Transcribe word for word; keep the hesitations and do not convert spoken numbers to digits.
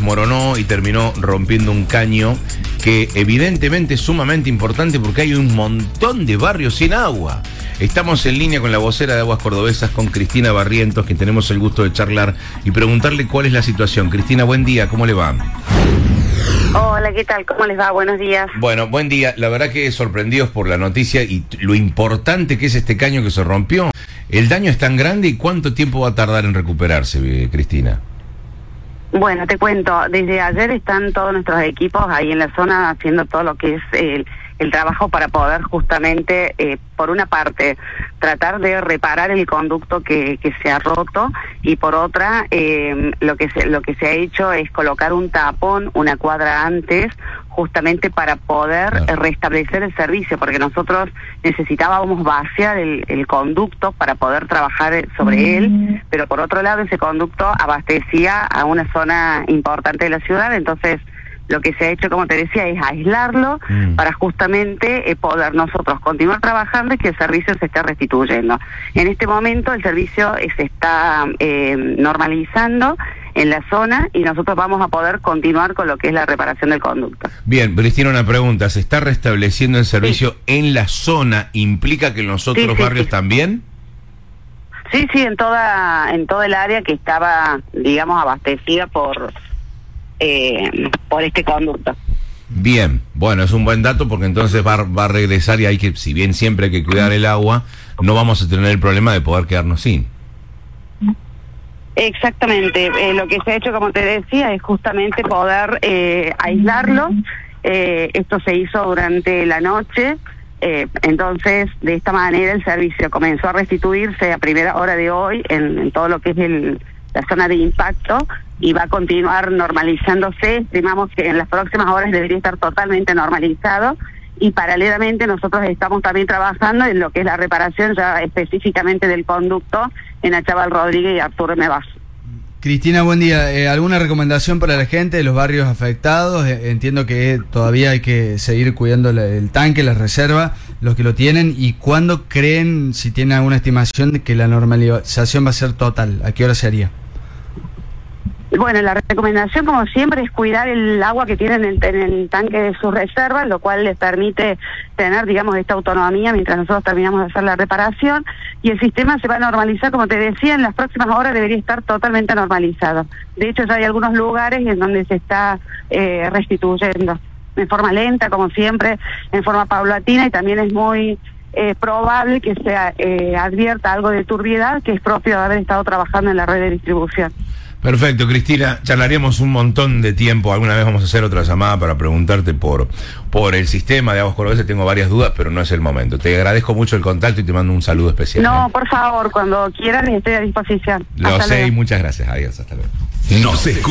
desmoronó y terminó rompiendo un caño que evidentemente es sumamente importante porque hay un montón de barrios sin agua. Estamos en línea con la vocera de Aguas Cordobesas, con Cristina Barrientos, que tenemos el gusto de charlar y preguntarle cuál es la situación. Cristina, buen día, ¿cómo le va? Hola, ¿qué tal? ¿Cómo les va? Buenos días. Bueno, buen día. La verdad que sorprendidos por la noticia y lo importante que es este caño que se rompió. ¿El daño es tan grande y cuánto tiempo va a tardar en recuperarse, Cristina? Bueno, te cuento, desde ayer están todos nuestros equipos ahí en la zona haciendo todo lo que es el, el trabajo para poder justamente, eh, por una parte, tratar de reparar el conducto que, que se ha roto, y por otra, eh, lo que se, lo que se ha hecho es colocar un tapón una cuadra antes, justamente para poder claro. restablecer el servicio, porque nosotros necesitábamos vaciar el, el conducto para poder trabajar sobre mm. él, pero por otro lado ese conducto abastecía a una zona importante de la ciudad. Entonces lo que se ha hecho, como te decía, es aislarlo mm. para justamente eh, poder nosotros continuar trabajando y que el servicio se esté restituyendo. En este momento el servicio eh, se está eh, normalizando en la zona y nosotros vamos a poder continuar con lo que es la reparación del conducto. Bien, Cristina, una pregunta. ¿Se está restableciendo el servicio sí. en la zona? ¿Implica que en los otros sí, sí, barrios sí. también? Sí, sí, en toda en todo el área que estaba, digamos, abastecida por eh, por este conducto. Bien, bueno, es un buen dato porque entonces va, va a regresar y hay que, si bien siempre hay que cuidar el agua, no vamos a tener el problema de poder quedarnos sin. Exactamente, eh, lo que se ha hecho, como te decía, es justamente poder eh, aislarlo. Eh, esto se hizo durante la noche, eh, entonces de esta manera el servicio comenzó a restituirse a primera hora de hoy en, en todo lo que es el, la zona de impacto, y va a continuar normalizándose. Estimamos que en las próximas horas debería estar totalmente normalizado, y paralelamente nosotros estamos también trabajando en lo que es la reparación ya específicamente del conducto en Achával Rodríguez y Arturo Mevas. Cristina, buen día. Eh, ¿Alguna recomendación para la gente de los barrios afectados? Eh, entiendo que todavía hay que seguir cuidando la, el tanque, la reserva, los que lo tienen. ¿Y cuándo creen, si tienen alguna estimación, de que la normalización va a ser total? ¿A qué hora sería? Bueno, la recomendación, como siempre, es cuidar el agua que tienen en, en el tanque de sus reservas, lo cual les permite tener, digamos, esta autonomía mientras nosotros terminamos de hacer la reparación, y el sistema se va a normalizar, como te decía, en las próximas horas debería estar totalmente normalizado. De hecho, ya hay algunos lugares en donde se está eh, restituyendo, en forma lenta, como siempre, en forma paulatina, y también es muy eh, probable que se eh, advierta algo de turbiedad, que es propio de haber estado trabajando en la red de distribución. Perfecto, Cristina, charlaríamos un montón de tiempo. Alguna vez vamos a hacer otra llamada para preguntarte por, por el sistema de Aguas Cordobesas. Tengo varias dudas, pero no es el momento. Te agradezco mucho el contacto y te mando un saludo especial. No, ¿eh? por favor, cuando quieran estoy a disposición. Lo Hasta sé luego. Y muchas gracias. Adiós, hasta luego. No se escucha.